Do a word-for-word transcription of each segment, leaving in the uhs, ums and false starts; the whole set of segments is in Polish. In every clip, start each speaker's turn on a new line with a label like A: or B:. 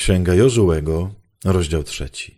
A: Księga Jozułego, rozdział trzeci.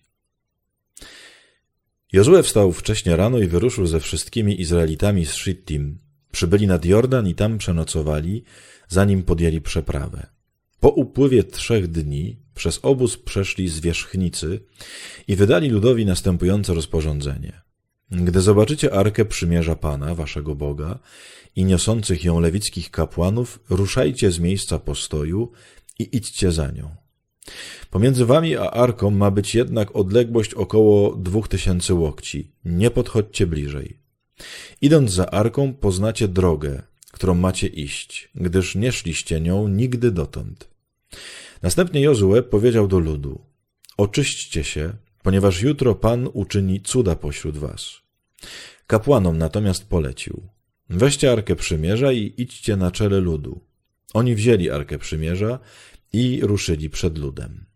A: Jozue wstał wcześnie rano i wyruszył ze wszystkimi Izraelitami z Szittim. Przybyli nad Jordan i tam przenocowali, zanim podjęli przeprawę. Po upływie trzech dni przez obóz przeszli zwierzchnicy i wydali ludowi następujące rozporządzenie. Gdy zobaczycie Arkę Przymierza Pana, waszego Boga, i niosących ją lewickich kapłanów, ruszajcie z miejsca postoju i idźcie za nią. Pomiędzy wami a Arką ma być jednak odległość około dwóch tysięcy łokci. Nie podchodźcie bliżej. Idąc za Arką poznacie drogę, którą macie iść, gdyż nie szliście nią nigdy dotąd. Następnie Jozue powiedział do ludu: oczyśćcie się, ponieważ jutro Pan uczyni cuda pośród was. Kapłanom natomiast polecił: weźcie Arkę Przymierza i idźcie na czele ludu. Oni wzięli Arkę Przymierza i ruszyli przed ludem.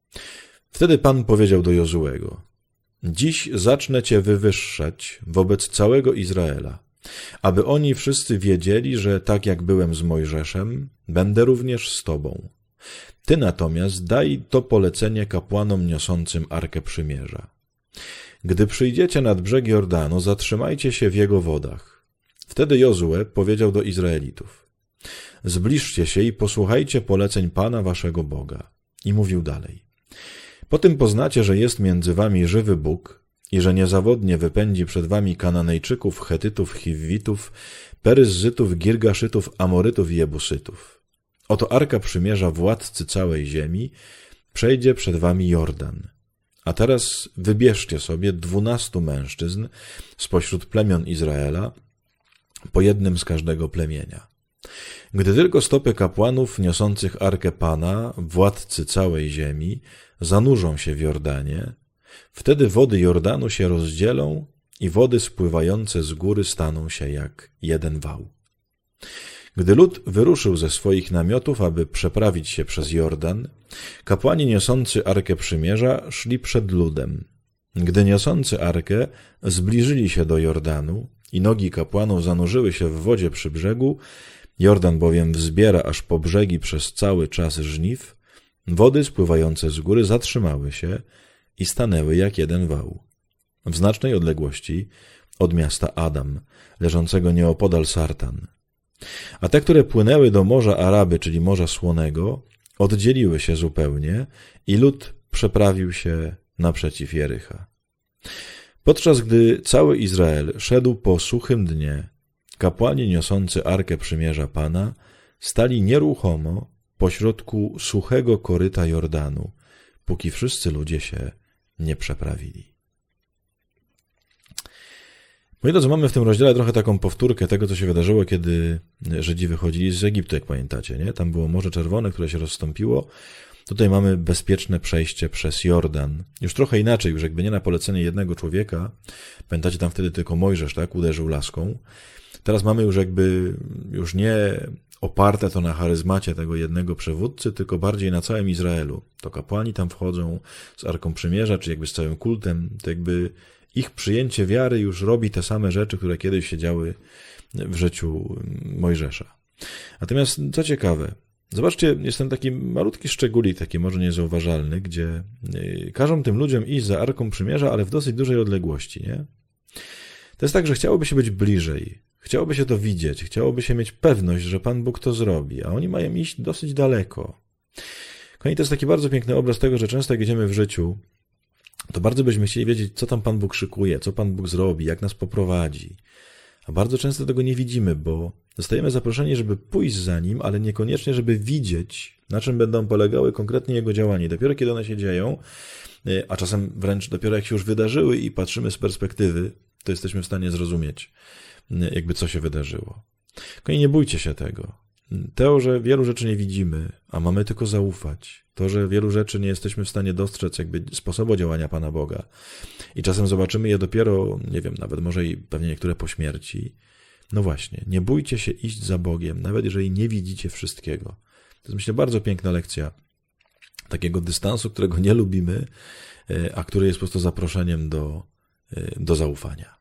A: Wtedy Pan powiedział do Jozuego: dziś zacznę cię wywyższać wobec całego Izraela, aby oni wszyscy wiedzieli, że tak jak byłem z Mojżeszem, będę również z tobą. Ty natomiast daj to polecenie kapłanom niosącym Arkę Przymierza. Gdy przyjdziecie nad brzeg Jordanu, zatrzymajcie się w jego wodach. Wtedy Jozue powiedział do Izraelitów: zbliżcie się i posłuchajcie poleceń Pana waszego Boga. I mówił dalej: po tym poznacie, że jest między wami żywy Bóg i że niezawodnie wypędzi przed wami Kananejczyków, Chetytów, Chiwitów, Peryzzytów, Girgaszytów, Amorytów i Jebusytów. Oto Arka Przymierza władcy całej ziemi przejdzie przed wami Jordan. A teraz wybierzcie sobie dwunastu mężczyzn spośród plemion Izraela, po jednym z każdego plemienia. Gdy tylko stopy kapłanów niosących Arkę Pana, władcy całej ziemi, zanurzą się w Jordanie, wtedy wody Jordanu się rozdzielą i wody spływające z góry staną się jak jeden wał. Gdy lud wyruszył ze swoich namiotów, aby przeprawić się przez Jordan, kapłani niosący Arkę Przymierza szli przed ludem. Gdy niosący Arkę zbliżyli się do Jordanu i nogi kapłanów zanurzyły się w wodzie przy brzegu, Jordan bowiem wzbiera aż po brzegi przez cały czas żniw, wody spływające z góry zatrzymały się i stanęły jak jeden wał, w znacznej odległości od miasta Adam, leżącego nieopodal Sartan. A te, które płynęły do Morza Araby, czyli Morza Słonego, oddzieliły się zupełnie i lud przeprawił się naprzeciw Jericha. Podczas gdy cały Izrael szedł po suchym dnie, kapłani niosący Arkę Przymierza Pana stali nieruchomo pośrodku suchego koryta Jordanu, póki wszyscy ludzie się nie przeprawili. Moi drodzy, mamy w tym rozdziale trochę taką powtórkę tego, co się wydarzyło, kiedy Żydzi wychodzili z Egiptu, jak pamiętacie, nie? Tam było Morze Czerwone, które się rozstąpiło. Tutaj mamy bezpieczne przejście przez Jordan. Już trochę inaczej, już jakby nie na polecenie jednego człowieka. Pamiętacie, tam wtedy tylko Mojżesz, tak, uderzył laską. Teraz mamy już jakby, już nie oparte to na charyzmacie tego jednego przywódcy, tylko bardziej na całym Izraelu. To kapłani tam wchodzą z Arką Przymierza, czy jakby z całym kultem, to jakby ich przyjęcie wiary już robi te same rzeczy, które kiedyś się działy w życiu Mojżesza. Natomiast co ciekawe, zobaczcie, jest ten taki malutki szczególik, taki może niezauważalny, gdzie każą tym ludziom iść za Arką Przymierza, ale w dosyć dużej odległości, nie? To jest tak, że chciałoby się być bliżej, chciałoby się to widzieć, chciałoby się mieć pewność, że Pan Bóg to zrobi, a oni mają iść dosyć daleko. Kochani, to jest taki bardzo piękny obraz tego, że często jak idziemy w życiu, to bardzo byśmy chcieli wiedzieć, co tam Pan Bóg szykuje, co Pan Bóg zrobi, jak nas poprowadzi. A bardzo często tego nie widzimy, bo zostajemy zaproszeni, żeby pójść za Nim, ale niekoniecznie, żeby widzieć, na czym będą polegały konkretnie Jego działania. Dopiero kiedy one się dzieją, a czasem wręcz dopiero jak się już wydarzyły i patrzymy z perspektywy, to jesteśmy w stanie zrozumieć, jakby co się wydarzyło. Kochani, nie bójcie się tego. To, że wielu rzeczy nie widzimy, a mamy tylko zaufać. To, że wielu rzeczy nie jesteśmy w stanie dostrzec jakby sposobu działania Pana Boga. I czasem zobaczymy je dopiero, nie wiem, nawet może i pewnie niektóre po śmierci. No właśnie, nie bójcie się iść za Bogiem, nawet jeżeli nie widzicie wszystkiego. To jest, myślę, bardzo piękna lekcja takiego dystansu, którego nie lubimy, a który jest po prostu zaproszeniem do, do zaufania.